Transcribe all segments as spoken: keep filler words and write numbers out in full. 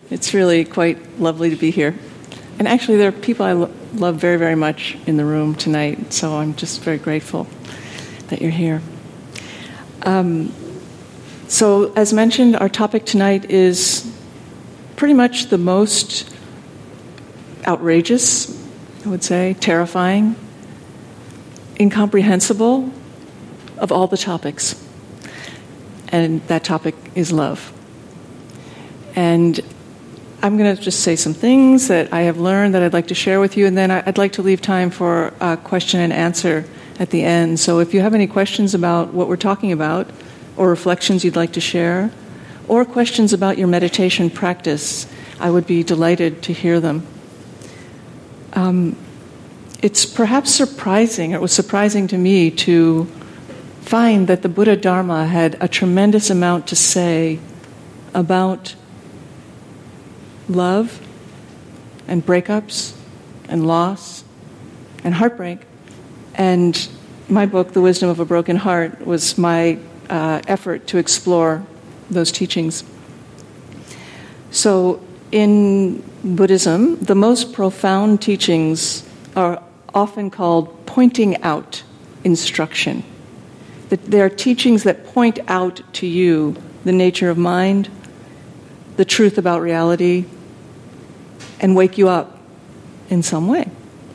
It's really quite lovely to be here. And actually, there are people I lo- love very, very much in the room tonight, so I'm just very grateful that you're here. Um, so, as mentioned, our topic tonight is pretty much the most outrageous, I would say, terrifying, incomprehensible of all the topics. And that topic is love. And I'm going to just say some things that I have learned that I'd like to share with you, and then I'd like to leave time for a question and answer at the end. So if you have any questions about what we're talking about, or reflections you'd like to share, or questions about your meditation practice, I would be delighted to hear them. Um, it's perhaps surprising, it was surprising to me to find that the Buddha Dharma had a tremendous amount to say about love and breakups and loss and heartbreak. And my book, The Wisdom of a Broken Heart, was my uh, effort to explore those teachings. So in Buddhism, the most profound teachings are often called pointing out instruction. That they are teachings that point out to you the nature of mind, the truth about reality, and wake you up in some way.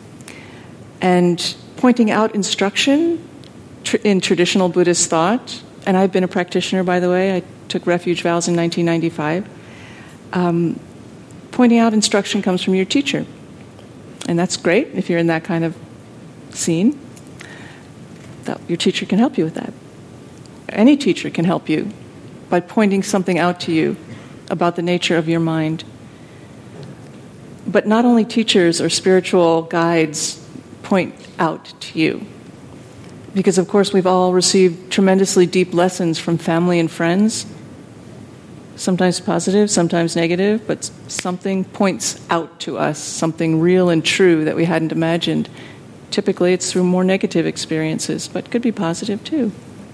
And pointing out instruction tr- in traditional Buddhist thought, and I've been a practitioner, by the way, I took refuge vows in nineteen ninety-five, um, pointing out instruction comes from your teacher. And that's great if you're in that kind of scene. That your teacher can help you with that. Any teacher can help you by pointing something out to you about the nature of your mind. But not only teachers or spiritual guides point out to you, because of course we've all received tremendously deep lessons from family and friends, sometimes positive, sometimes negative, but something points out to us, something real and true that we hadn't imagined. Typically it's through more negative experiences, but could be positive too.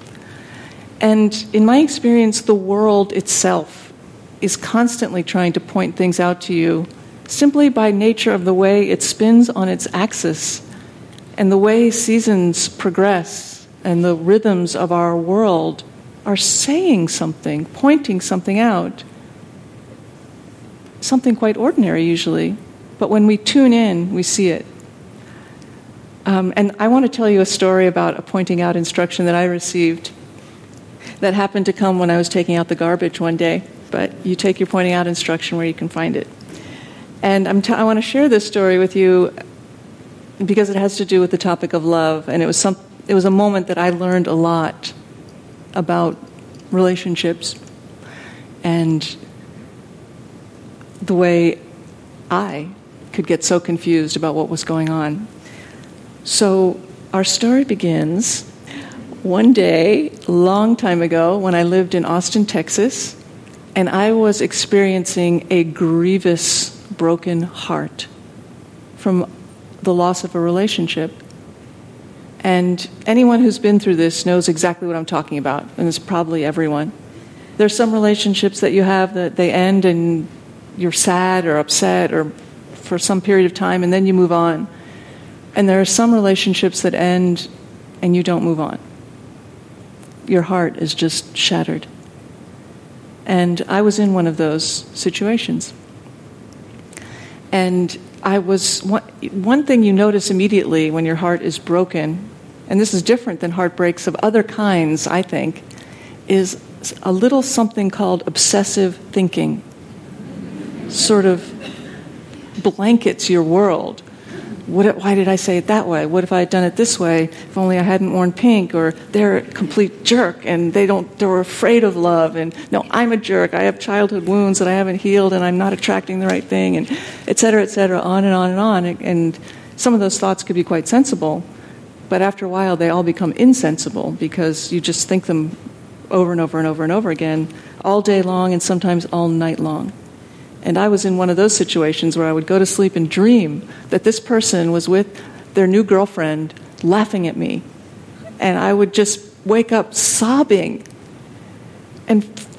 And in my experience, the world itself is constantly trying to point things out to you simply by nature of the way it spins on its axis and the way seasons progress and the rhythms of our world are saying something, pointing something out. Something quite ordinary usually, but when we tune in, we see it. Um, and I want to tell you a story about a pointing out instruction that I received that happened to come when I was taking out the garbage one day. But you take your pointing out instruction where you can find it. And I'm t- I want to share this story with you because it has to do with the topic of love. And it was some. It was a moment that I learned a lot about relationships and the way I could get so confused about what was going on. So our story begins one day, a long time ago, when I lived in Austin, Texas, and I was experiencing a grievous broken heart from the loss of a relationship. And anyone who's been through this knows exactly what I'm talking about, and it's probably everyone. There's some relationships that you have that they end and you're sad or upset or for some period of time, and then you move on. And there are some relationships that end and you don't move on. Your heart is just shattered. And I was in one of those situations. And I was, one, one thing you notice immediately when your heart is broken, and this is different than heartbreaks of other kinds, I think, is a little something called obsessive thinking. Sort of blankets your world. What, why did I say it that way? What if I had done it this way? If only I hadn't worn pink. Or they're a complete jerk, and they don't. They're afraid of love. And no, I'm a jerk. I have childhood wounds that I haven't healed, and I'm not attracting the right thing, and et cetera, et cetera, on and on and on. And some of those thoughts could be quite sensible, but after a while, they all become insensible because you just think them over and over and over and over again, all day long, and sometimes all night long. And I was in one of those situations where I would go to sleep and dream that this person was with their new girlfriend laughing at me. And I would just wake up sobbing and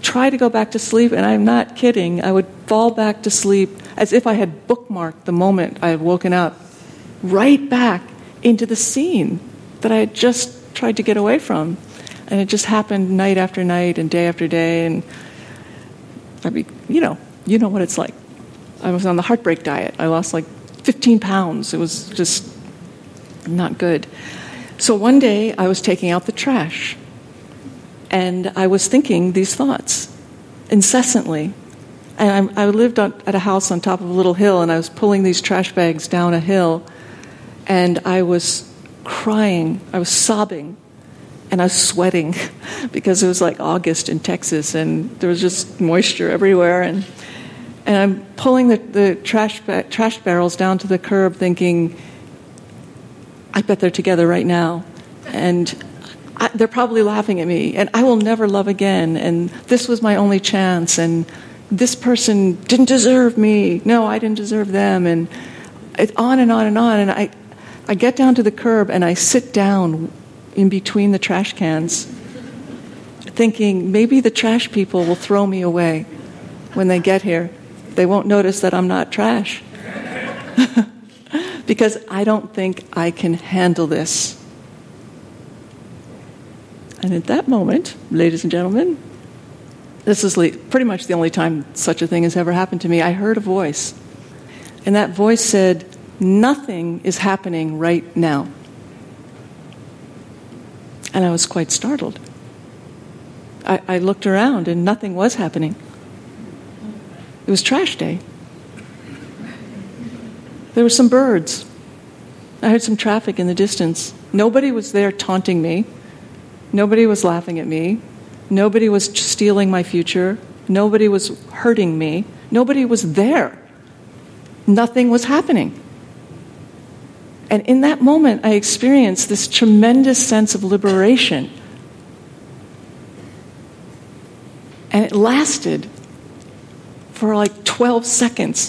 try to go back to sleep, and I'm not kidding, I would fall back to sleep as if I had bookmarked the moment I had woken up, right back into the scene that I had just tried to get away from. And it just happened night after night and day after day, and I mean, you know, you know what it's like. I was on the heartbreak diet. I lost like fifteen pounds. It was just not good. So one day I was taking out the trash, and I was thinking these thoughts incessantly. And I, I lived on, at a house on top of a little hill, and I was pulling these trash bags down a hill, and I was crying. I was sobbing, and I was sweating because it was like August in Texas, and there was just moisture everywhere. And and I'm pulling the, the trash ba- trash barrels down to the curb, thinking, I bet they're together right now, and I, they're probably laughing at me, and I will never love again, and this was my only chance, and this person didn't deserve me. No, I didn't deserve them, and it's on and on and on. And I, I get down to the curb, and I sit down in between the trash cans, thinking maybe the trash people will throw me away when they get here. They won't notice that I'm not trash. Because I don't think I can handle this. And at that moment, ladies and gentlemen, this is pretty much the only time such a thing has ever happened to me, I heard a voice. And that voice said, nothing is happening right now. And I was quite startled. I, I looked around and nothing was happening. It was trash day. There were some birds. I heard some traffic in the distance. Nobody was there taunting me. Nobody was laughing at me. Nobody was stealing my future. Nobody was hurting me. Nobody was there. Nothing was happening. And in that moment, I experienced this tremendous sense of liberation. And it lasted for like twelve seconds.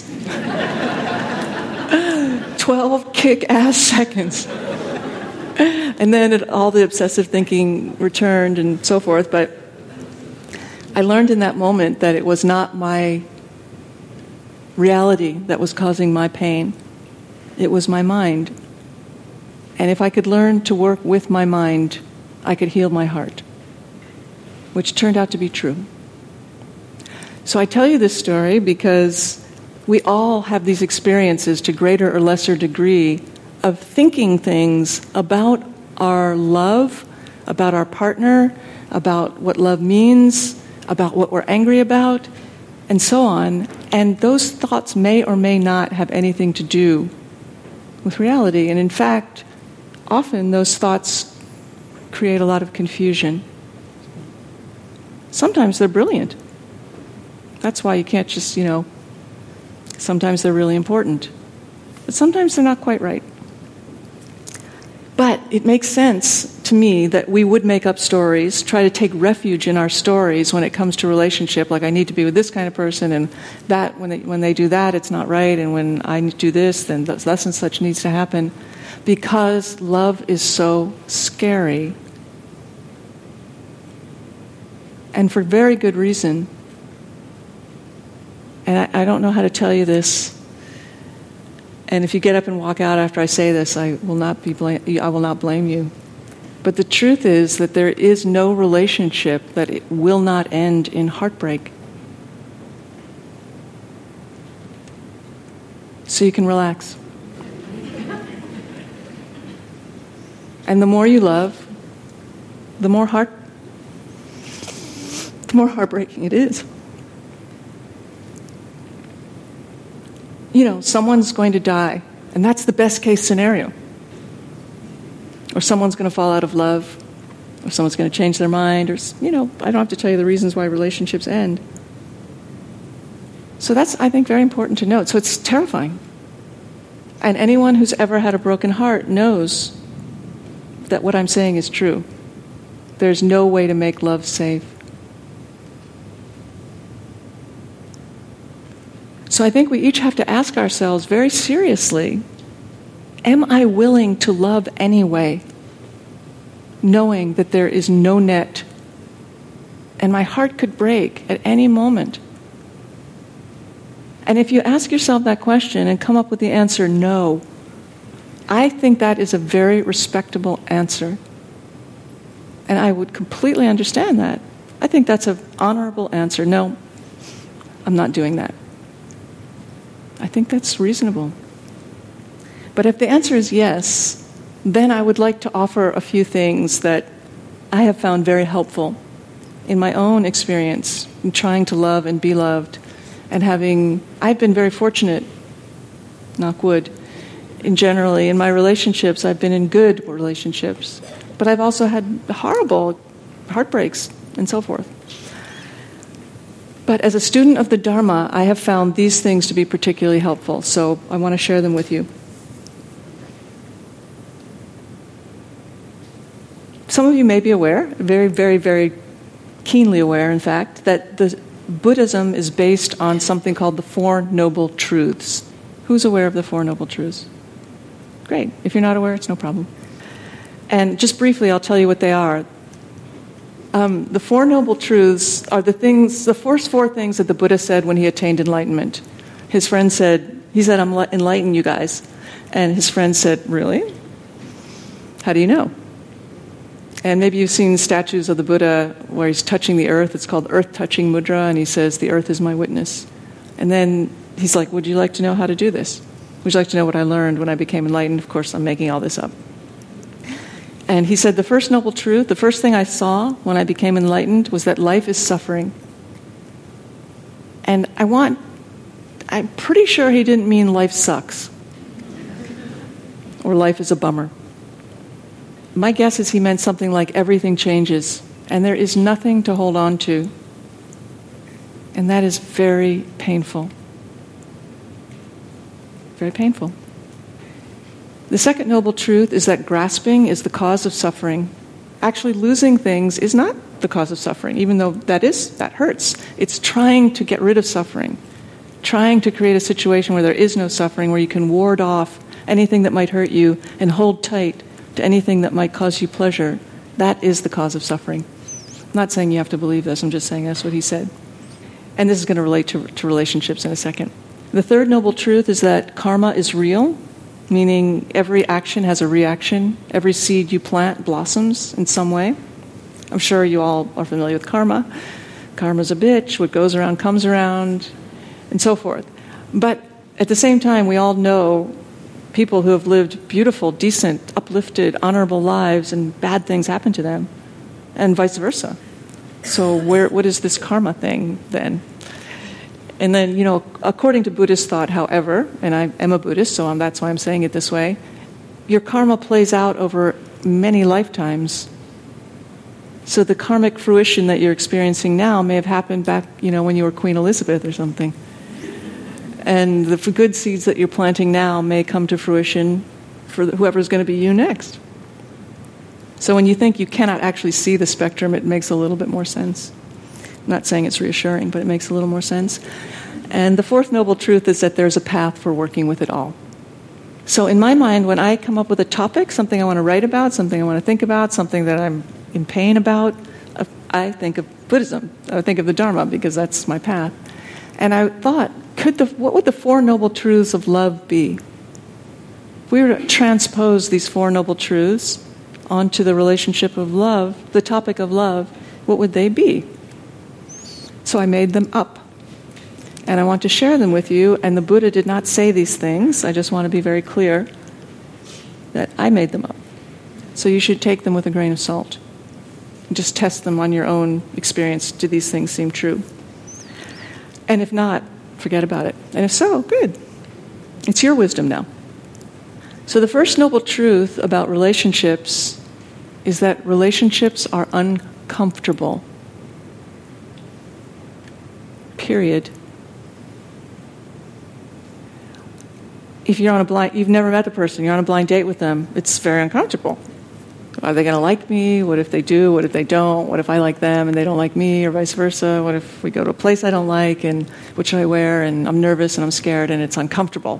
twelve kick-ass seconds. And then it, all the obsessive thinking returned and so forth. But I learned in that moment that it was not my reality that was causing my pain. It was my mind. And if I could learn to work with my mind, I could heal my heart, which turned out to be true. So I tell you this story because we all have these experiences to greater or lesser degree of thinking things about our love, about our partner, about what love means, about what we're angry about, and so on. And those thoughts may or may not have anything to do with reality. And in fact, often those thoughts create a lot of confusion. Sometimes they're brilliant. That's why you can't just, you know, sometimes they're really important. But sometimes they're not quite right. But it makes sense to me that we would make up stories, try to take refuge in our stories when it comes to relationship, like I need to be with this kind of person, and that when they, when they do that, it's not right, and when I do this, then thus and such needs to happen, because love is so scary. And for very good reason. And I, I don't know how to tell you this. And if you get up and walk out after I say this, I will not be blame, I will not blame you. But the truth is that there is no relationship that it will not end in heartbreak. So you can relax. And the more you love, the more heart, the more heartbreaking it is. You know, someone's going to die, and that's the best case scenario. Or someone's going to fall out of love, or someone's going to change their mind, or, you know, I don't have to tell you the reasons why relationships end. So that's, I think, very important to note. So it's terrifying. And anyone who's ever had a broken heart knows that what I'm saying is true. There's no way to make love safe. So I think we each have to ask ourselves very seriously, am I willing to love anyway, knowing that there is no net And my heart could break at any moment. And if you ask yourself that question and come up with the answer, no, I think that is a very respectable answer. And I would completely understand that. I think that's an honorable answer. No, I'm not doing that. I think that's reasonable. But if the answer is yes, then I would like to offer a few things that I have found very helpful in my own experience in trying to love and be loved, and having, I've been very fortunate, knock wood, in generally, in my relationships, I've been in good relationships. But I've also had horrible heartbreaks and so forth. But as a student of the Dharma, I have found these things to be particularly helpful, so I want to share them with you. Some of you may be aware, very, very, very keenly aware, in fact, that the Buddhism is based on something called the Four Noble Truths. Who's aware of the Four Noble Truths? Great. If you're not aware, it's no problem. And just briefly, I'll tell you what they are. Um, the Four Noble Truths are the things, the first four things that the Buddha said when he attained enlightenment. His friend said, he said, I'm enlightened, you guys. And his friend said, really? How do you know? And maybe you've seen statues of the Buddha where he's touching the earth. It's called earth-touching mudra, and he says, the earth is my witness. And then he's like, would you like to know how to do this? Would you like to know what I learned when I became enlightened? Of course, I'm making all this up. And he said, the first noble truth, the first thing I saw when I became enlightened was that life is suffering. And I want, I'm pretty sure he didn't mean life sucks. Or life is a bummer. My guess is he meant something like everything changes, and there is nothing to hold on to. And that is very painful. Very painful. The second noble truth is that grasping is the cause of suffering. Actually, losing things is not the cause of suffering, even though that is, that hurts. It's trying to get rid of suffering, trying to create a situation where there is no suffering, where you can ward off anything that might hurt you and hold tight to anything that might cause you pleasure. That is the cause of suffering. I'm not saying you have to believe this, I'm just saying that's what he said. And this is going to relate to, to relationships in a second. The third noble truth is that karma is real, meaning every action has a reaction. Every seed you plant blossoms in some way. I'm sure you all are familiar with karma. Karma's a bitch, what goes around comes around, and so forth. But at the same time, we all know people who have lived beautiful, decent, uplifted, honorable lives, and bad things happen to them, and vice versa. So where, what is this karma thing then? And then, you know, according to Buddhist thought, however, and I am a Buddhist, so I'm, that's why I'm saying it this way, your karma plays out over many lifetimes. So the karmic fruition that you're experiencing now may have happened back, you know, when you were Queen Elizabeth or something. And the good seeds that you're planting now may come to fruition for whoever's going to be you next. So when you think you cannot actually see the spectrum, it makes a little bit more sense. I'm not saying it's reassuring, but it makes a little more sense. And the fourth noble truth is that there's a path for working with it all. So in my mind, when I come up with a topic, something I want to write about, something I want to think about, something that I'm in pain about, I think of Buddhism. I think of the Dharma because that's my path. And I thought, could the, what would the four noble truths of love be? If we were to transpose these four noble truths onto the relationship of love, the topic of love, what would they be? So I made them up. And I want to share them with you, and the Buddha did not say these things. I just want to be very clear that I made them up. So you should take them with a grain of salt. And just test them on your own experience. Do these things seem true? And if not, forget about it. And if so, good. It's your wisdom now. So the first noble truth about relationships is that relationships are uncomfortable. Period. If you're on a blind, you've never met the person, you're on a blind date with them, it's very uncomfortable. Are they going to like me? What if they do? What if they don't? What if I like them and they don't like me, or vice versa? What if we go to a place I don't like, and what should I wear? And I'm nervous and I'm scared and it's uncomfortable.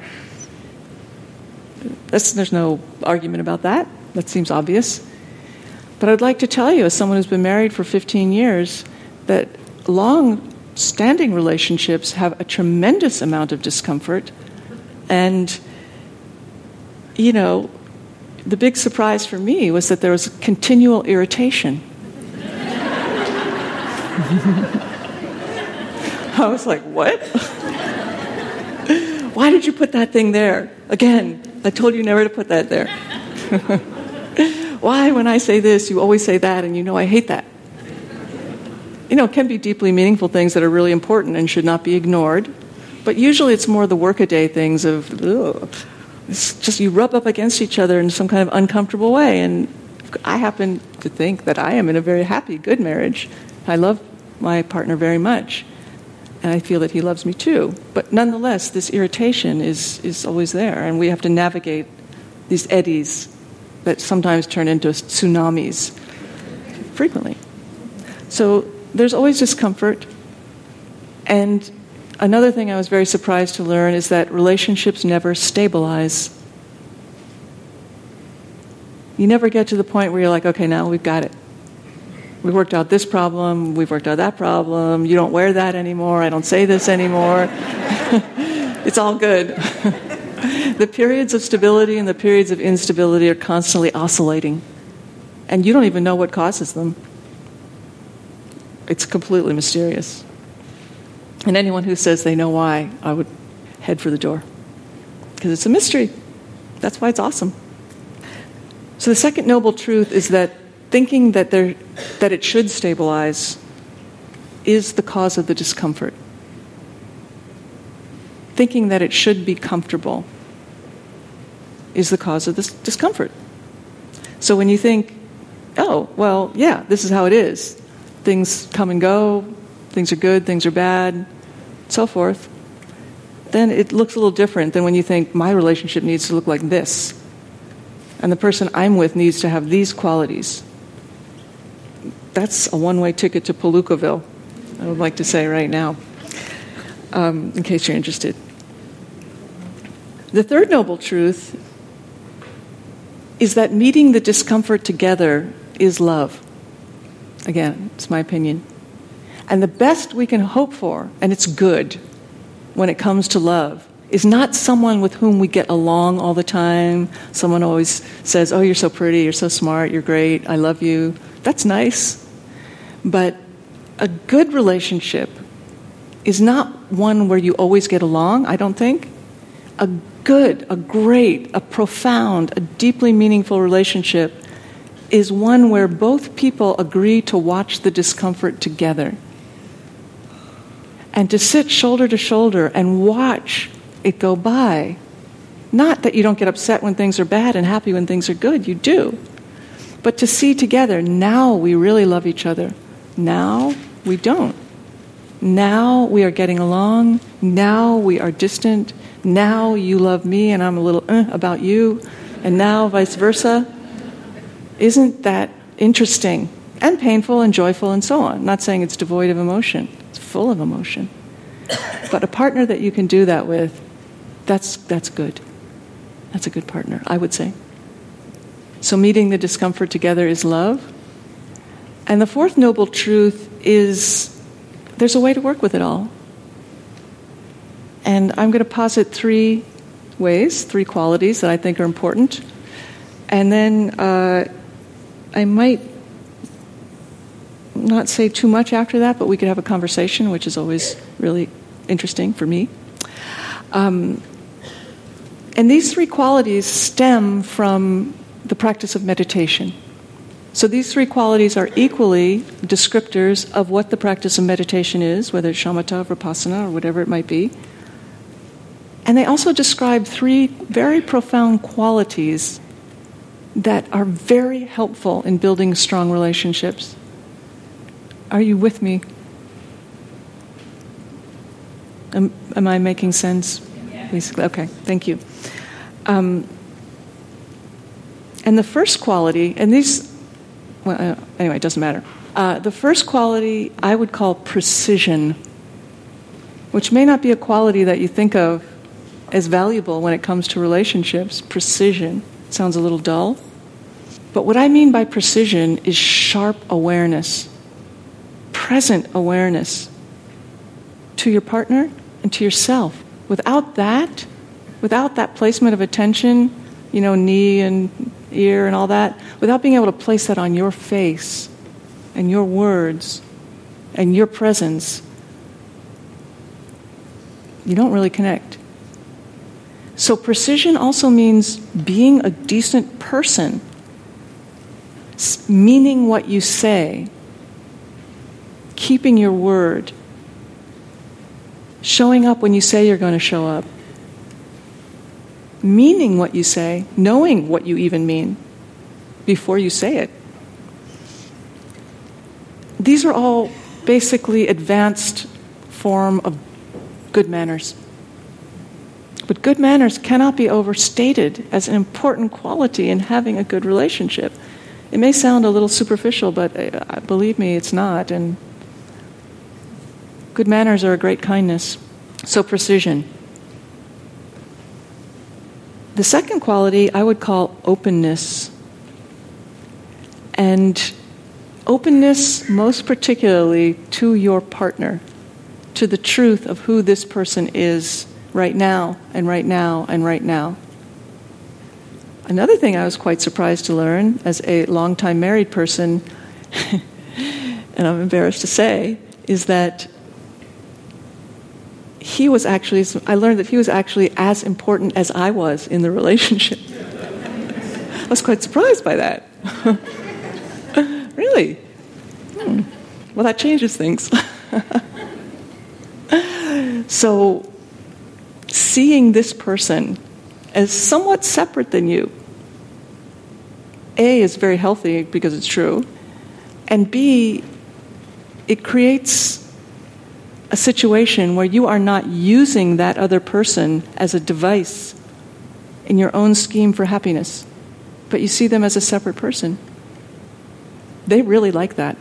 That's, there's no argument about that. That seems obvious. But I'd like to tell you, as someone who's been married for fifteen years, that long-standing relationships have a tremendous amount of discomfort. And, you know, the big surprise for me was that there was continual irritation. I was like, what? Why did you put that thing there? Again, I told you never to put that there. Why, when I say this, you always say that, and you know I hate that? You know, it can be deeply meaningful things that are really important and should not be ignored. But usually it's more the workaday things of, ugh, it's just you rub up against each other in some kind of uncomfortable way. And I happen to think that I am in a very happy, good marriage. I love my partner very much. And I feel that he loves me too. But nonetheless, this irritation is, is always there. And we have to navigate these eddies that sometimes turn into tsunamis frequently. So there's always discomfort. And another thing I was very surprised to learn is that relationships never stabilize. You never get to the point where you're like, okay, now we've got it. We worked out this problem, we've worked out that problem, you don't wear that anymore, I don't say this anymore. It's all good. The periods of stability and the periods of instability are constantly oscillating. And you don't even know what causes them. It's completely mysterious. And anyone who says they know why, I would head for the door. Because it's a mystery. That's why it's awesome. So the second noble truth is that thinking that there, that it should stabilize is the cause of the discomfort. Thinking that it should be comfortable is the cause of this discomfort. So when you think, oh, well, yeah, this is how it is. Things come and go, things are good, things are bad, so forth, then it looks a little different than when you think, my relationship needs to look like this. And the person I'm with needs to have these qualities. That's a one-way ticket to Palookaville, I would like to say right now, um, in case you're interested. The third noble truth is that meeting the discomfort together is love. Again, it's my opinion. And the best we can hope for, and it's good when it comes to love, is not someone with whom we get along all the time. Someone always says, oh, you're so pretty, you're so smart, you're great, I love you. That's nice. But a good relationship is not one where you always get along, I don't think. A good, a great, a profound, a deeply meaningful relationship is one where both people agree to watch the discomfort together. And to sit shoulder to shoulder and watch it go by. Not that you don't get upset when things are bad and happy when things are good, you do. But to see together, now we really love each other. Now we don't. Now we are getting along. Now we are distant. Now you love me and I'm a little uh, about you. And now vice versa. Isn't that interesting? And painful and joyful and so on. I'm not saying it's devoid of emotion. It's full of emotion. But a partner that you can do that with, that's that's good. That's a good partner, I would say. So meeting the discomfort together is love. And the fourth noble truth is there's a way to work with it all. And I'm going to posit three ways, three qualities that I think are important. And then uh, I might not say too much after that, but we could have a conversation, which is always really interesting for me. Um, and these three qualities stem from the practice of meditation. So these three qualities are equally descriptors of what the practice of meditation is, whether it's shamatha, vipassana, or whatever it might be. And they also describe three very profound qualities that are very helpful in building strong relationships. Are you with me? Am, am I making sense? Basically, okay, thank you. Um, and the first quality, and these, well, uh, anyway, it doesn't matter. Uh, the first quality I would call precision, which may not be a quality that you think of as valuable when it comes to relationships. Precision sounds a little dull. But what I mean by precision is sharp awareness. present awareness to your partner and to yourself. Without that, without that placement of attention, you know, knee and ear and all that, without being able to place that on your face and your words and your presence, you don't really connect. So precision also means being a decent person, meaning what you say, keeping your word, showing up when you say you're going to show up, meaning what you say, knowing what you even mean before you say it. These are all basically advanced form of good manners. But good manners cannot be overstated as an important quality in having a good relationship. It may sound a little superficial, but uh, believe me, it's not. And good manners are a great kindness. So precision. The second quality I would call openness. And openness most particularly to your partner, to the truth of who this person is right now, and right now, and right now. Another thing I was quite surprised to learn as a longtime married person, and I'm embarrassed to say, is that he was actually, I learned that he was actually as important as I was in the relationship. I was quite surprised by that. Really? Hmm. Well, that changes things. So, seeing this person as somewhat separate than you, A, is very healthy because it's true, and B, it creates a situation where you are not using that other person as a device in your own scheme for happiness, but you see them as a separate person. They really like that.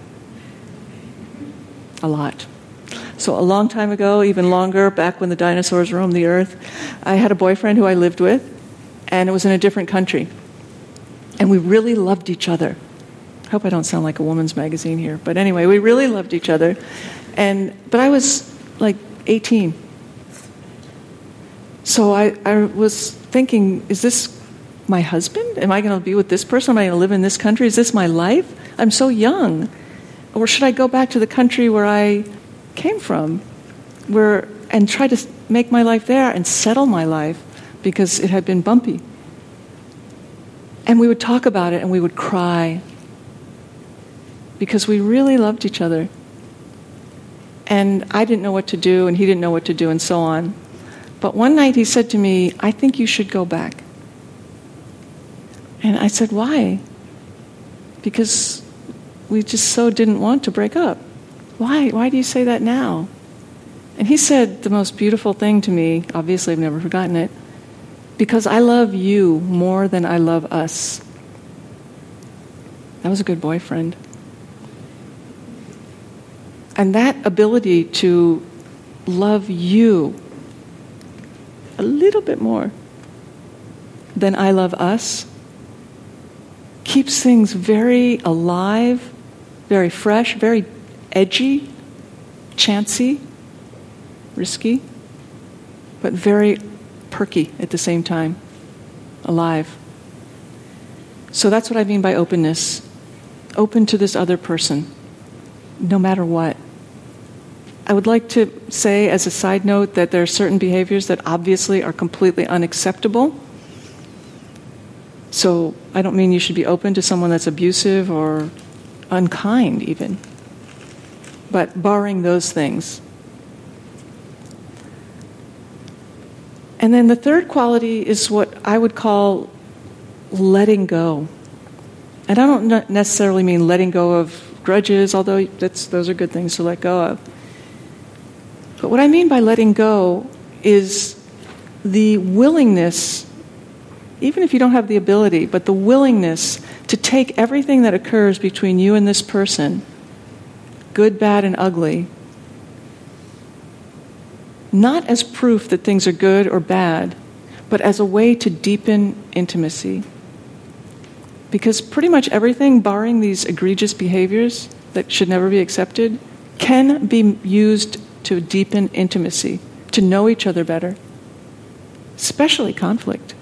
A lot. So a long time ago, even longer, back when the dinosaurs roamed the earth, I had a boyfriend who I lived with, and it was in a different country. And we really loved each other. I hope I don't sound like a woman's magazine here, but anyway, we really loved each other. And but I was like eighteen. So I, I was thinking, is this my husband? Am I going to be with this person? Am I going to live in this country? Is this my life? I'm so young. Or should I go back to the country where I came from, where and try to make my life there and settle my life because it had been bumpy? And we would talk about it and we would cry because we really loved each other. And I didn't know what to do, and he didn't know what to do, and so on. But one night he said to me, I think you should go back. And I said, why? Because we just so didn't want to break up. Why? Why do you say that now? And he said the most beautiful thing to me, obviously I've never forgotten it, because I love you more than I love us. That was a good boyfriend. And that ability to love you a little bit more than I love us keeps things very alive, very fresh, very edgy, chancy, risky, but very perky at the same time, alive. So that's what I mean by openness. Open to this other person, no matter what. I would like to say as a side note that there are certain behaviors that obviously are completely unacceptable. So I don't mean you should be open to someone that's abusive or unkind even. But barring those things. And then the third quality is what I would call letting go. And I don't necessarily mean letting go of grudges, although that's, those are good things to let go of. But what I mean by letting go is the willingness, even if you don't have the ability, but the willingness to take everything that occurs between you and this person, good, bad, and ugly, not as proof that things are good or bad, but as a way to deepen intimacy. Because pretty much everything, barring these egregious behaviors that should never be accepted, can be used to deepen intimacy, to know each other better, especially conflict.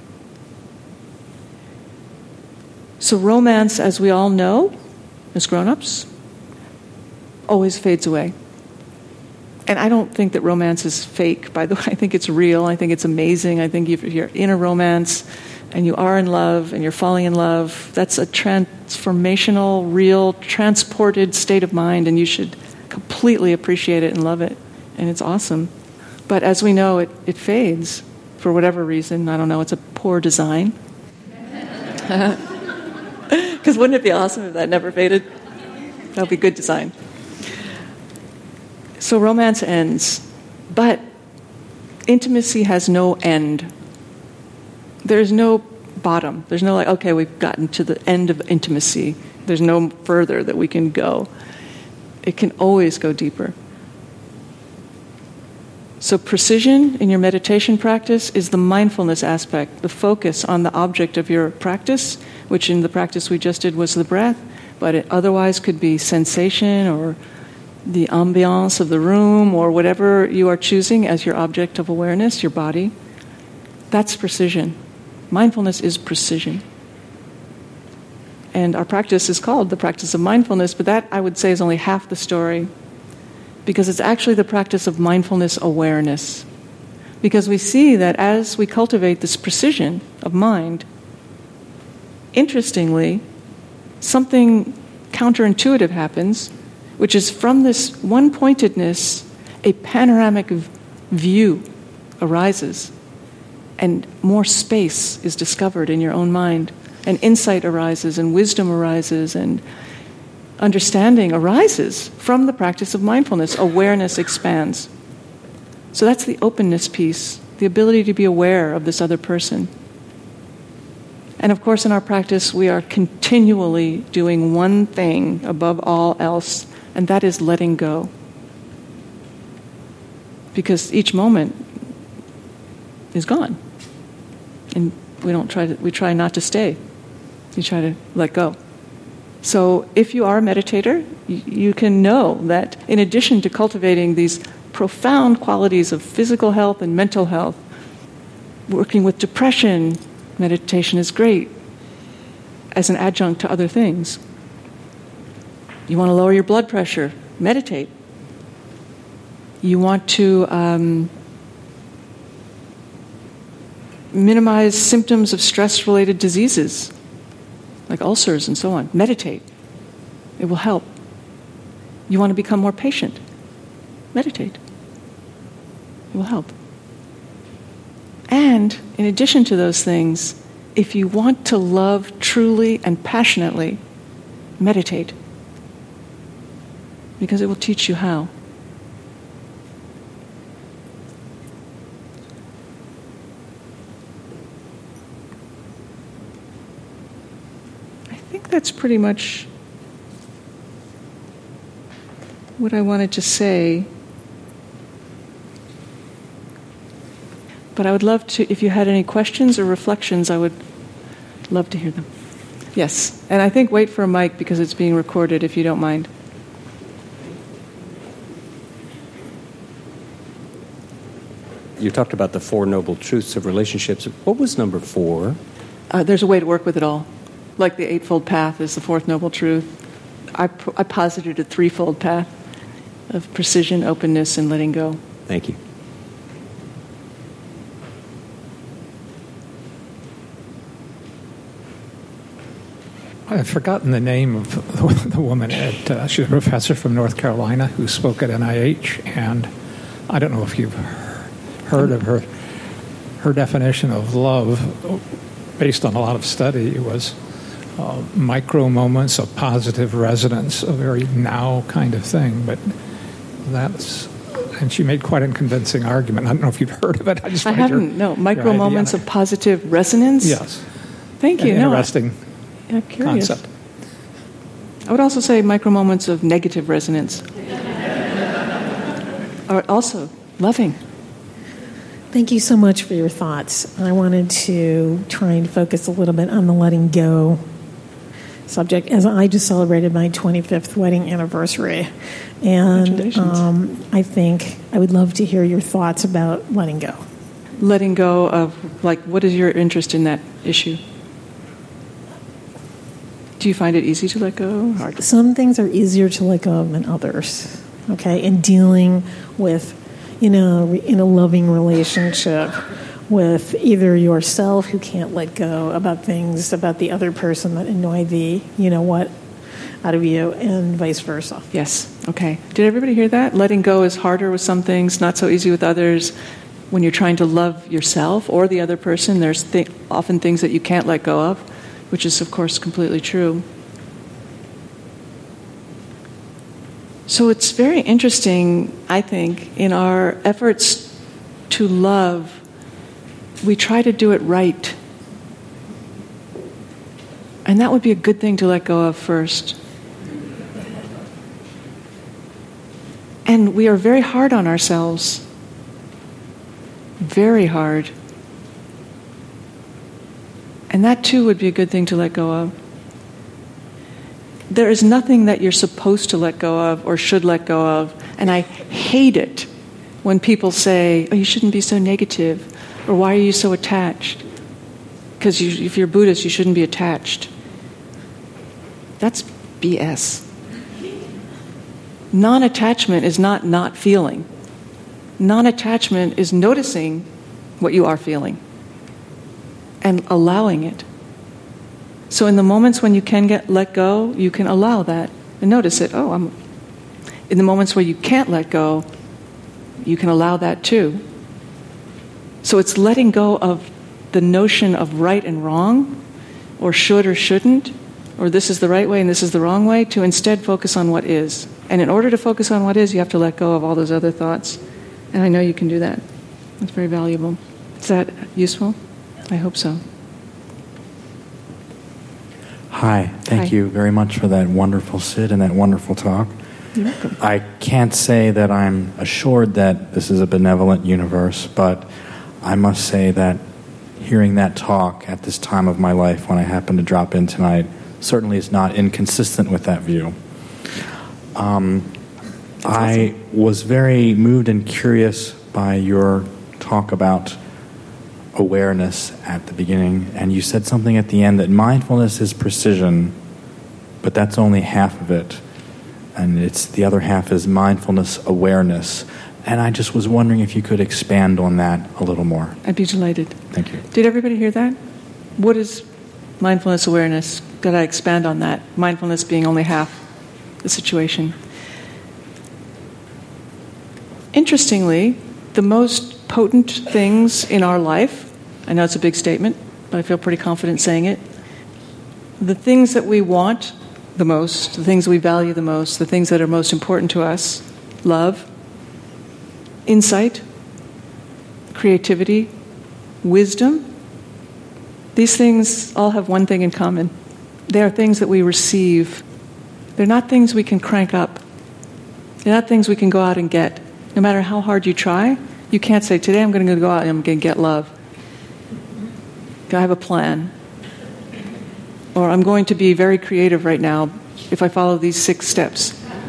So romance, as we all know, as grown-ups, always fades away. And I don't think that romance is fake, by the way. I think it's real. I think it's amazing. I think if you're in a romance and you are in love and you're falling in love, that's a transformational, real, transported state of mind, and you should completely appreciate it and love it. And it's awesome. But as we know, it, it fades for whatever reason. I don't know. It's a poor design. Because wouldn't it be awesome if that never faded? That would be good design. So romance ends, but intimacy has no end. There's no bottom. There's no like, okay, we've gotten to the end of intimacy. There's no further that we can go. It can always go deeper. So precision in your meditation practice is the mindfulness aspect, the focus on the object of your practice, which in the practice we just did was the breath, but it otherwise could be sensation or the ambiance of the room or whatever you are choosing as your object of awareness, your body. That's precision. Mindfulness is precision. And our practice is called the practice of mindfulness, but that, I would say, is only half the story, because it's actually the practice of mindfulness awareness. Because we see that as we cultivate this precision of mind, interestingly, something counterintuitive happens, which is from this one-pointedness, a panoramic v- view arises, and more space is discovered in your own mind, and insight arises, and wisdom arises, and understanding arises from the practice of mindfulness. Awareness expands. So that's the openness piece, the ability to be aware of this other person. And of course, in our practice, we are continually doing one thing above all else, and that is letting go. Because each moment is gone. And we don't try to, we try not to stay. You try to let go. So if you are a meditator, you, you can know that in addition to cultivating these profound qualities of physical health and mental health, working with depression, meditation is great as an adjunct to other things. You want to lower your blood pressure, meditate. You want to um, minimize symptoms of stress-related diseases, like ulcers and so on. Meditate. It will help. You want to become more patient. Meditate. It will help. And in addition to those things, if you want to love truly and passionately, meditate. Because it will teach you how. I think that's pretty much what I wanted to say. But I would love to, if you had any questions or reflections, I would love to hear them. Yes, and I think wait for a mic because it's being recorded, if you don't mind. You talked about the Four Noble Truths of relationships. What was number four? Uh, there's a way to work with it all. Like the Eightfold Path is the fourth noble truth. I, pro- I posited a threefold path of precision, openness, and letting go. Thank you. I've forgotten the name of the woman. At uh, she's a professor from North Carolina who spoke at N I H, and I don't know if you've heard of her. Her definition of love, based on a lot of study, was uh, micro moments of positive resonance, a very now kind of thing. But that's, and she made quite a convincing argument. I don't know if you've heard of it. I just I haven't. Your, no, micro moments of positive resonance. Yes. Thank you. An no, interesting I, yeah, curious. concept. I would also say micro moments of negative resonance. Or also loving. Thank you so much for your thoughts. I wanted to try and focus a little bit on the letting go subject, as I just celebrated my twenty-fifth wedding anniversary. And um, I think I would love to hear your thoughts about letting go. Letting go of, like, what is your interest in that issue? Do you find it easy to let go? Hard? Some things are easier to let go of than others, okay? In dealing with, you know, in a loving relationship with either yourself who can't let go about things, about the other person that annoy the, you know what, out of you, and vice versa. Yes, okay. Did everybody hear that? Letting go is harder with some things, not so easy with others. When you're trying to love yourself or the other person, there's th- often things that you can't let go of, which is, of course, completely true. So it's very interesting, I think, in our efforts to love, we try to do it right. And that would be a good thing to let go of first. And we are very hard on ourselves. Very hard. And that too would be a good thing to let go of. There is nothing that you're supposed to let go of or should let go of. And I hate it when people say, oh, you shouldn't be so negative, or why are you so attached? Because you, if you're Buddhist, you shouldn't be attached. That's B S. Non-attachment is not not feeling. Non-attachment is noticing what you are feeling and allowing it. So in the moments when you can get let go, you can allow that and notice it. Oh, I'm. In the moments where you can't let go, you can allow that too. So it's letting go of the notion of right and wrong, or should or shouldn't, or this is the right way and this is the wrong way, to instead focus on what is. And in order to focus on what is, you have to let go of all those other thoughts. And I know you can do that. That's very valuable. Is that useful? I hope so. Hi, thank Hi. you very much for that wonderful sit and that wonderful talk. You're welcome. I can't say that I'm assured that this is a benevolent universe, but I must say that hearing that talk at this time of my life when I happen to drop in tonight certainly is not inconsistent with that view. Um, I was very moved and curious by your talk about awareness at the beginning, and you said something at the end that mindfulness is precision, but that's only half of it, and it's the other half is mindfulness awareness. And I just was wondering if you could expand on that a little more. I'd be delighted. Thank you. Did everybody hear that? What is mindfulness awareness? Did I expand on that? Mindfulness being only half the situation. Interestingly, the most potent things in our life, I know it's a big statement, but I feel pretty confident saying it, the things that we want the most, the things we value the most, the things that are most important to us, love, insight, creativity, wisdom, these things all have one thing in common. They are things that we receive. They're not things we can crank up. They're not things we can go out and get. No matter how hard you try, you can't say, today I'm going to go out and I'm going to get love. I have a plan. Or I'm going to be very creative right now if I follow these six steps.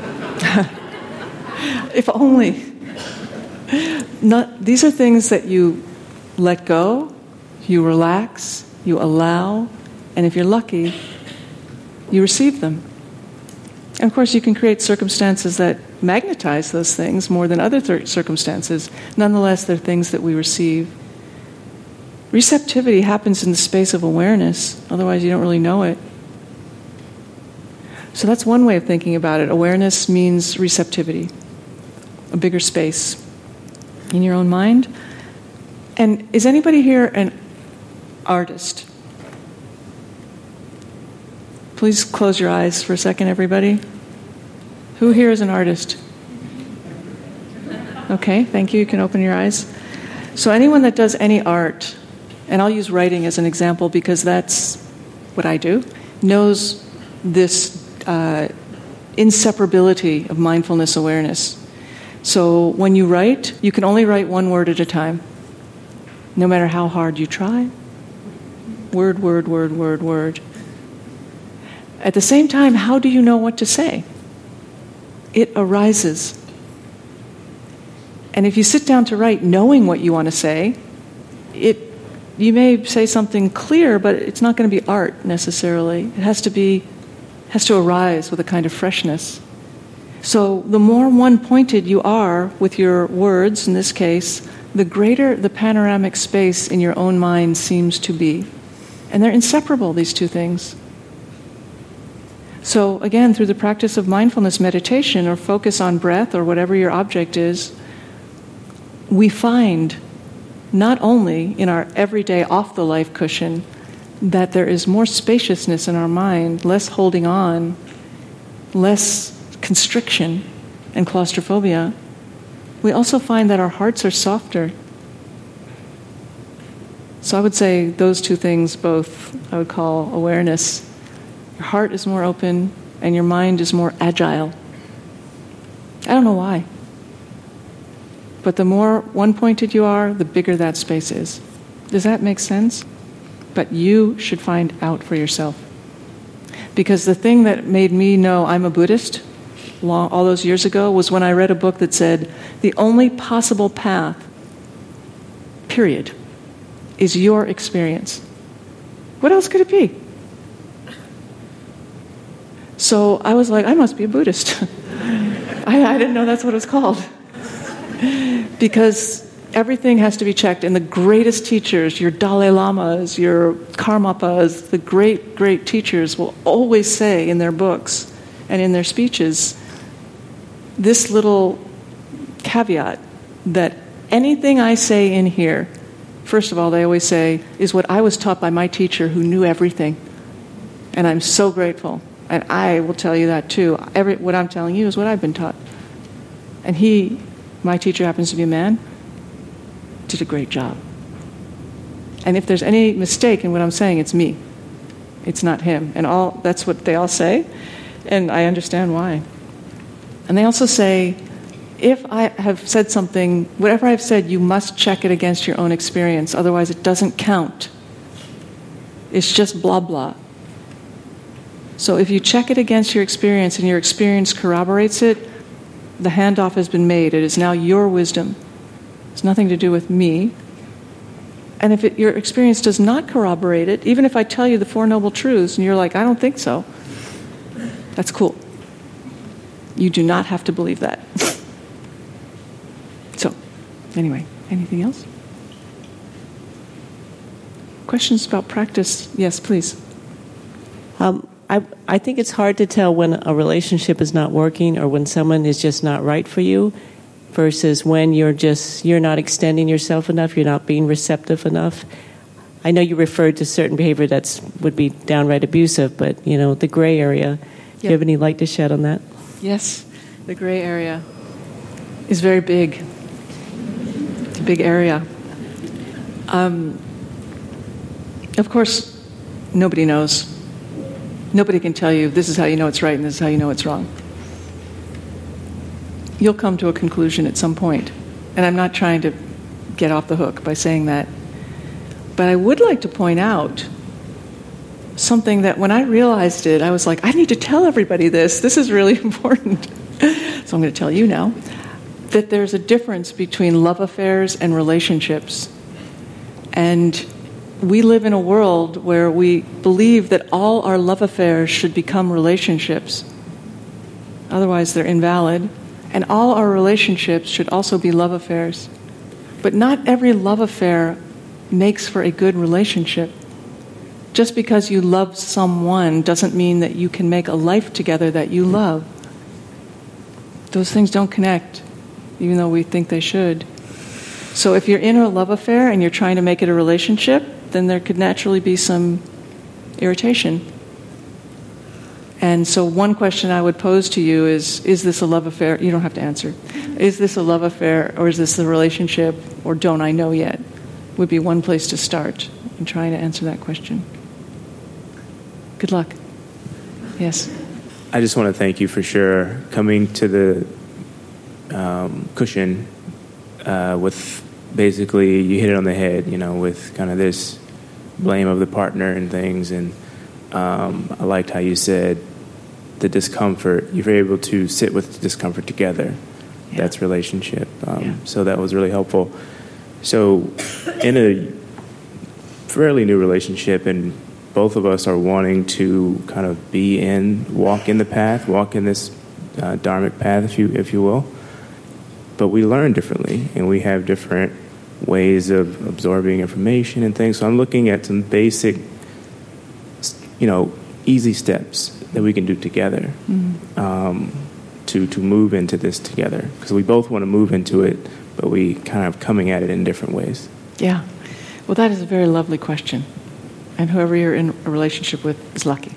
If only. Not, these are things that you let go, you relax, you allow, and if you're lucky, you receive them. And of course, you can create circumstances that magnetize those things more than other th- circumstances. Nonetheless, they're things that we receive. Receptivity happens in the space of awareness, otherwise you don't really know it. So that's one way of thinking about it. Awareness means receptivity, a bigger space in your own mind. And is anybody here an artist? Please close your eyes for a second, everybody. Who here is an artist? Okay, thank you. You can open your eyes. So anyone that does any art, and I'll use writing as an example because that's what I do, knows this uh, inseparability of mindfulness awareness. So when you write, you can only write one word at a time, no matter how hard you try. Word, word, word, word, word. At the same time, how do you know what to say? It arises. And if you sit down to write knowing what you want to say, it you may say something clear, but it's not going to be art necessarily. It has to be has to arise with a kind of freshness. So the more one-pointed you are with your words, in this case, the greater the panoramic space in your own mind seems to be. And they're inseparable, these two things. So again, through the practice of mindfulness meditation or focus on breath or whatever your object is, we find not only in our everyday off-the-life cushion that there is more spaciousness in our mind, less holding on, less constriction and claustrophobia, we also find that our hearts are softer. So I would say those two things both I would call awareness. Your heart is more open and your mind is more agile. I don't know why. But the more one-pointed you are, the bigger that space is. Does that make sense? But you should find out for yourself. Because the thing that made me know I'm a Buddhist long, all those years ago was when I read a book that said, the only possible path, period, is your experience. What else could it be? So I was like, I must be a Buddhist. I, I didn't know that's what it was called. Because everything has to be checked. And the greatest teachers, your Dalai Lamas, your Karmapas, the great, great teachers will always say in their books and in their speeches this little caveat that anything I say in here, first of all, they always say, is what I was taught by my teacher who knew everything. And I'm so grateful. And I will tell you that too. Every, what I'm telling you is what I've been taught. And he, my teacher happens to be a man, did a great job. And if there's any mistake in what I'm saying, it's me. It's not him. And all that's what they all say. And I understand why. And they also say, if I have said something, whatever I've said, you must check it against your own experience. Otherwise, it doesn't count. It's just blah, blah. So if you check it against your experience and your experience corroborates it, the handoff has been made. It is now your wisdom. It's nothing to do with me. And if it, your experience does not corroborate it, even if I tell you the Four Noble Truths and you're like, I don't think so, that's cool. You do not have to believe that. So, anyway, anything else? Questions about practice? Yes, please. Um, I, I think it's hard to tell when a relationship is not working or when someone is just not right for you versus when you're just, you're not extending yourself enough, you're not being receptive enough. I know you referred to certain behavior that would be downright abusive, but, you know, the gray area. Do yep. you have any light to shed on that? Yes, the gray area is very big. It's a big area. Um, of course, nobody knows. Nobody can tell you this is how you know it's right and this is how you know it's wrong. You'll come to a conclusion at some point. And I'm not trying to get off the hook by saying that. But I would like to point out something that when I realized it, I was like, I need to tell everybody this. This is really important. So I'm going to tell you now that there's a difference between love affairs and relationships. And we live in a world where we believe that all our love affairs should become relationships. Otherwise, they're invalid. And all our relationships should also be love affairs. But not every love affair makes for a good relationship. Just because you love someone doesn't mean that you can make a life together that you love. Those things don't connect, even though we think they should. So if you're in a love affair and you're trying to make it a relationship, then there could naturally be some irritation. And so one question I would pose to you is, is this a love affair? You don't have to answer. Is this a love affair or is this a relationship or don't I know yet? Would be one place to start in trying to answer that question. Good luck. Yes. I just want to thank you for sure coming to the um, cushion uh, with basically, you hit it on the head, you know, with kind of this blame of the partner and things. And um, I liked how you said the discomfort, you're able to sit with the discomfort together. Yeah. That's relationship. Um, yeah. So that was really helpful. So in a fairly new relationship, and both of us are wanting to kind of be in, walk in the path, walk in this uh, dharmic path, if you if you will. But we learn differently, and we have different ways of absorbing information and things. So I'm looking at some basic, you know, easy steps that we can do together mm-hmm. um, to to move into this together. Because we both want to move into it, but we kind of coming at it in different ways. Yeah. Well, that is a very lovely question. And whoever you're in a relationship with is lucky.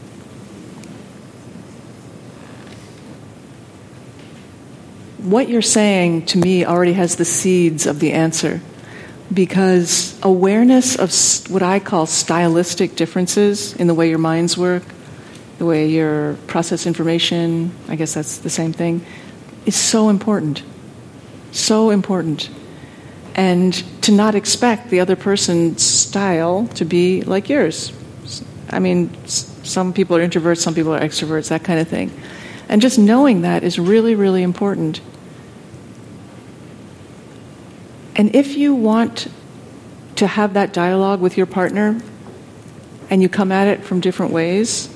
What you're saying to me already has the seeds of the answer, because awareness of what I call stylistic differences in the way your minds work, the way you process information, I guess that's the same thing, is so important. So important. And to not expect the other person's style to be like yours. I mean, some people are introverts, some people are extroverts, that kind of thing. And just knowing that is really, really important. And if you want to have that dialogue with your partner and you come at it from different ways,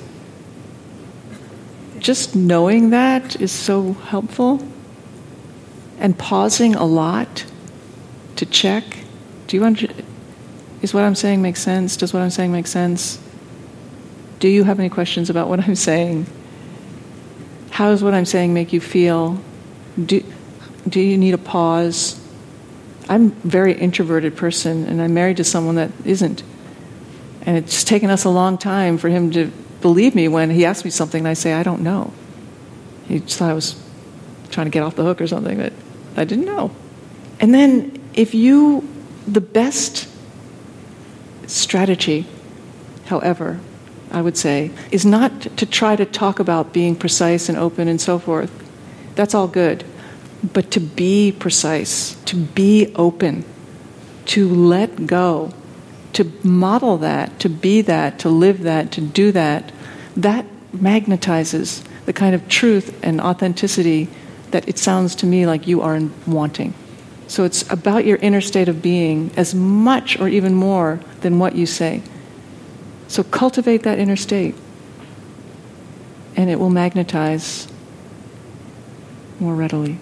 just knowing that is so helpful. And pausing a lot to check. Do you under, is what I'm saying make sense? Does what I'm saying make sense? Do you have any questions about what I'm saying? How does what I'm saying make you feel? Do, do you need a pause? I'm a very introverted person, and I'm married to someone that isn't. And it's taken us a long time for him to believe me when he asks me something and I say, I don't know. He just thought I was trying to get off the hook or something, but I didn't know. And then if you, the best strategy, however, I would say, is not to try to talk about being precise and open and so forth. That's all good. But to be precise, to be open, to let go, to model that, to be that, to live that, to do that, that magnetizes the kind of truth and authenticity that it sounds to me like you are wanting. So it's about your inner state of being as much or even more than what you say. So cultivate that inner state, and it will magnetize more readily.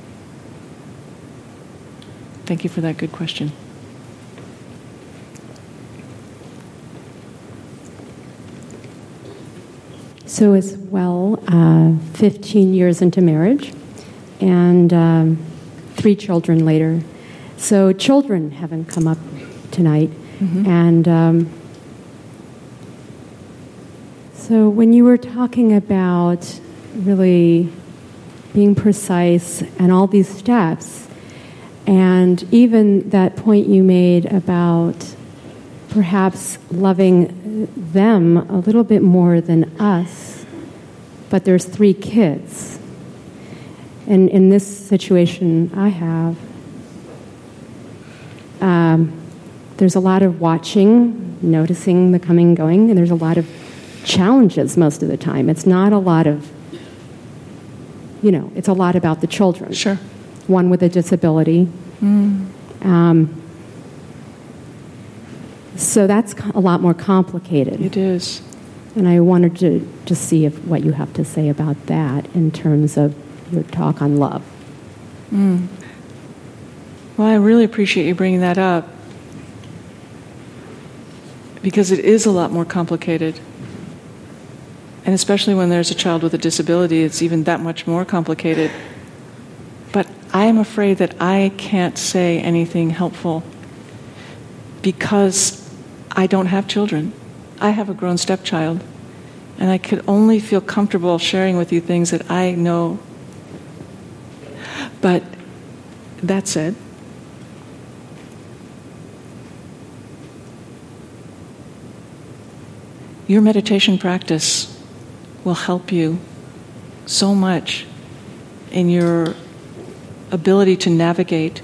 Thank you for that good question. So as well, uh, fifteen years into marriage, and um, three children later. So children haven't come up tonight. Mm-hmm. And um, so when you were talking about really being precise and all these steps, and even that point you made about perhaps loving them a little bit more than us, but there's three kids. And in this situation I have, um, there's a lot of watching, noticing the coming and going, and there's a lot of challenges most of the time. It's not a lot of, you know, it's a lot about the children. Sure. One with a disability. Mm. Um, so that's a lot more complicated. It is. And I wanted to just see if what you have to say about that in terms of your talk on love. Mm. Well, I really appreciate you bringing that up, because it is a lot more complicated. And especially when there's a child with a disability, it's even that much more complicated. But I am afraid that I can't say anything helpful because I don't have children. I have a grown stepchild, and I could only feel comfortable sharing with you things that I know. But that said, your meditation practice will help you so much in your ability to navigate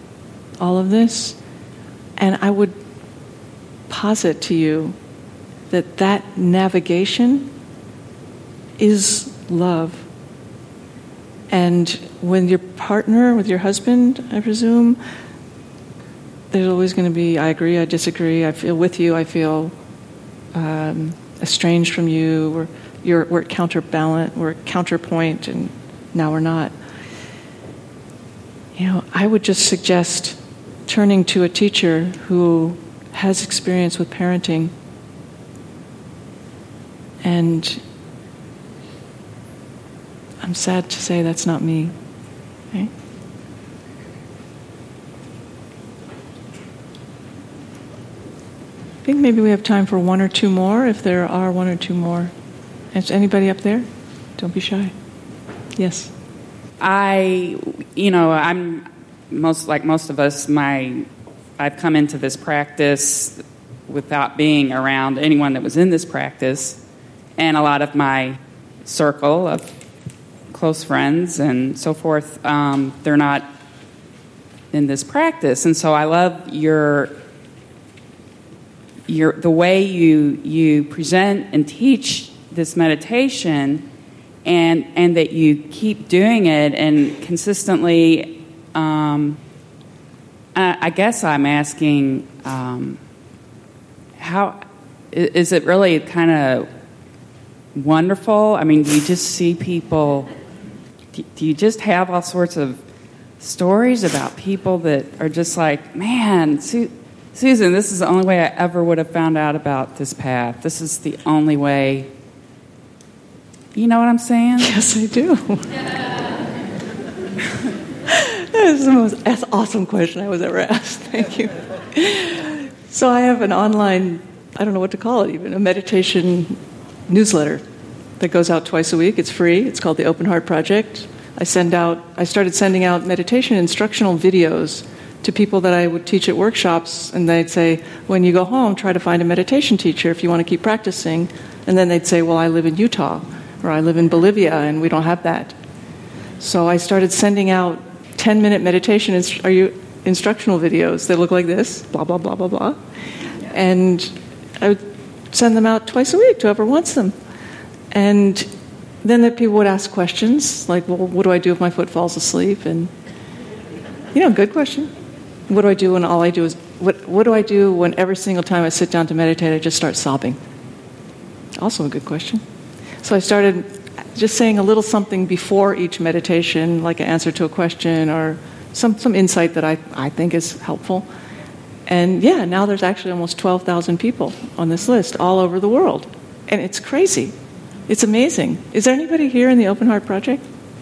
all of this. And I would posit to you that that navigation is love. And when your partner, with your husband, I presume, there's always going to be, I agree, I disagree, I feel with you, I feel um, estranged from you, we're, you're, we're at counterbalance, we're at counterpoint, and now we're not. You know, I would just suggest turning to a teacher who has experience with parenting, and I'm sad to say that's not me. Okay? I think maybe we have time for one or two more, if there are one or two more. Is anybody up there? Don't be shy. Yes. I, you know, I'm most like most of us, my, I've come into this practice without being around anyone that was in this practice, and a lot of my circle of close friends and so forth, um, they're not in this practice. And so I love your your the way you you present and teach this meditation, and and that you keep doing it and consistently. Um, I, I guess I'm asking, um, how is it really kind of wonderful? I mean, do you just see people? Do you just have all sorts of stories about people that are just like, man, Su- Susan, this is the only way I ever would have found out about this path. This is the only way. You know what I'm saying? Yes, I do. That is the most that's awesome question I was ever asked. Thank you. So I have an online, I don't know what to call it even, a meditation newsletter that goes out twice a week. It's free. It's called the Open Heart Project. I send out, I started sending out meditation instructional videos to people that I would teach at workshops, and they'd say, when you go home, try to find a meditation teacher if you want to keep practicing. And then they'd say, well, I live in Utah, or I live in Bolivia, and we don't have that. So I started sending out ten-minute meditation inst- are you, instructional videos that look like this, blah, blah, blah, blah, blah. And I would send them out twice a week to whoever wants them. And then the people would ask questions, like, well, what do I do if my foot falls asleep? And, you know, good question. What do I do when all I do is, what, what do I do when every single time I sit down to meditate, I just start sobbing? Also a good question. So I started just saying a little something before each meditation, like an answer to a question or some, some insight that I, I think is helpful. And yeah, now there's actually almost twelve thousand people on this list all over the world. And it's crazy. It's amazing. Is there anybody here in the Open Heart Project?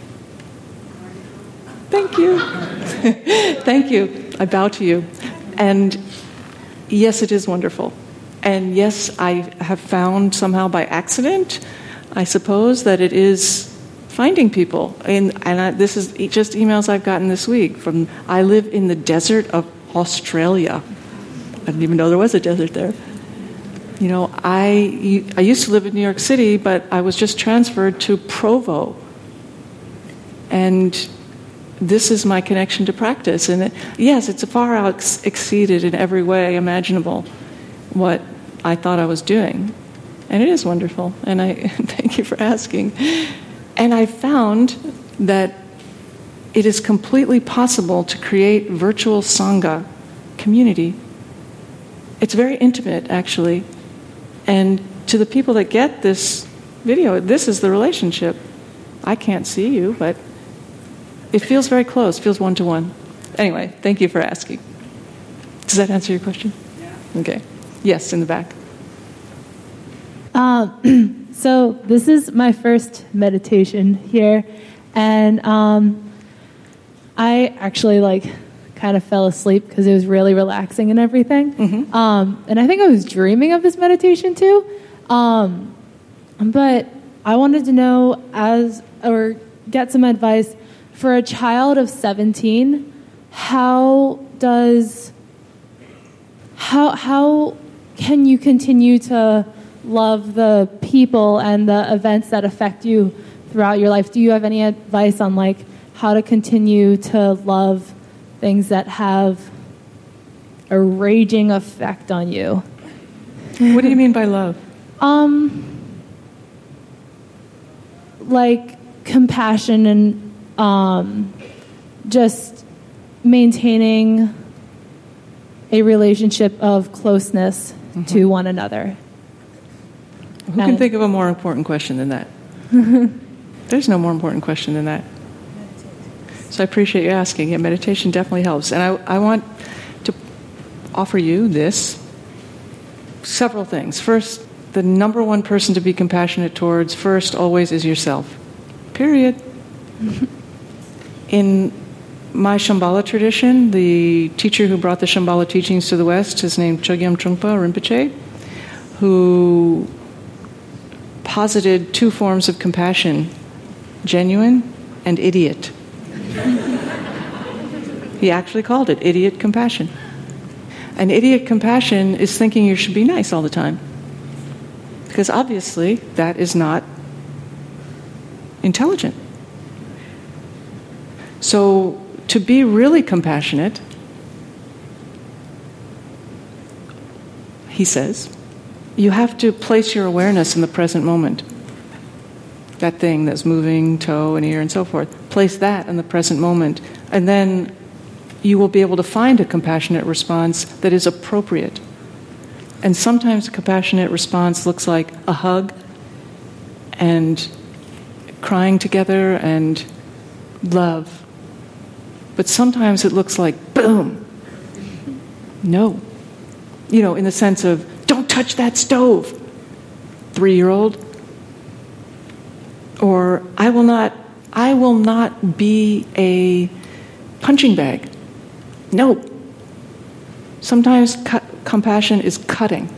Thank you. Thank you. I bow to you. And yes, it is wonderful. And yes, I have found somehow by accident, I suppose, that it is finding people. And, and I, this is just emails I've gotten this week from, I live in the desert of Australia. I didn't even know there was a desert there. You know, I, I used to live in New York City, but I was just transferred to Provo. And this is my connection to practice. And it, yes, it's far out ex- exceeded in every way imaginable what I thought I was doing. And it is wonderful. And I thank you for asking. And I found that it is completely possible to create virtual Sangha community. It's very intimate, actually. And to the people that get this video, this is the relationship. I can't see you, but it feels very close, feels one-to-one. Anyway, thank you for asking. Does that answer your question? Yeah. Okay. Yes, in the back. Um, so this is my first meditation here, and um, I actually like kind of fell asleep because it was really relaxing and everything. Mm-hmm. Um, and I think I was dreaming of this meditation too. Um, but I wanted to know as or get some advice for a child of seventeen. How does how how can you continue to love the people and the events that affect you throughout your life? Do you have any advice on like how to continue to love things that have a raging effect on you? What do you mean by love? Um, like compassion and um, just maintaining a relationship of closeness mm-hmm. to one another. Who can think of a more important question than that? There's no more important question than that. So I appreciate you asking. Yeah, meditation definitely helps. And I, I want to offer you this, several things. First, the number one person to be compassionate towards first always is yourself. Period. In my Shambhala tradition, the teacher who brought the Shambhala teachings to the West is named Chogyam Trungpa Rinpoche, who posited two forms of compassion, genuine and idiot. He actually called it idiot compassion. And idiot compassion is thinking you should be nice all the time. Because obviously that is not intelligent. So to be really compassionate, he says, you have to place your awareness in the present moment. That thing that's moving, toe and ear and so forth. Place that in the present moment. And then you will be able to find a compassionate response that is appropriate. And sometimes a compassionate response looks like a hug and crying together and love. But sometimes it looks like, boom, no. You know, in the sense of, don't touch that stove, three-year-old. Or, I will not, I will not be a punching bag. No. Sometimes cu- compassion is cutting.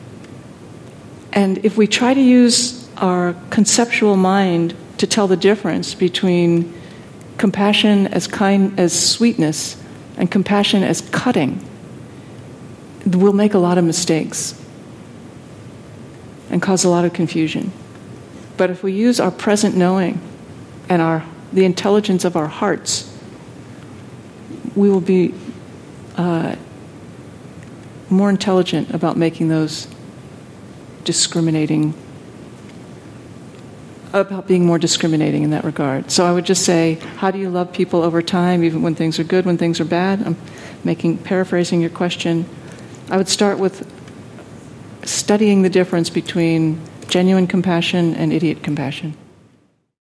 And if we try to use our conceptual mind to tell the difference between compassion as kind as sweetness and compassion as cutting, we'll make a lot of mistakes and cause a lot of confusion. But if we use our present knowing and our the intelligence of our hearts, we will be uh, more intelligent about making those discriminating, about being more discriminating in that regard. So I would just say, how do you love people over time, even when things are good, when things are bad? I'm making, paraphrasing your question. I would start with studying the difference between genuine compassion and idiot compassion.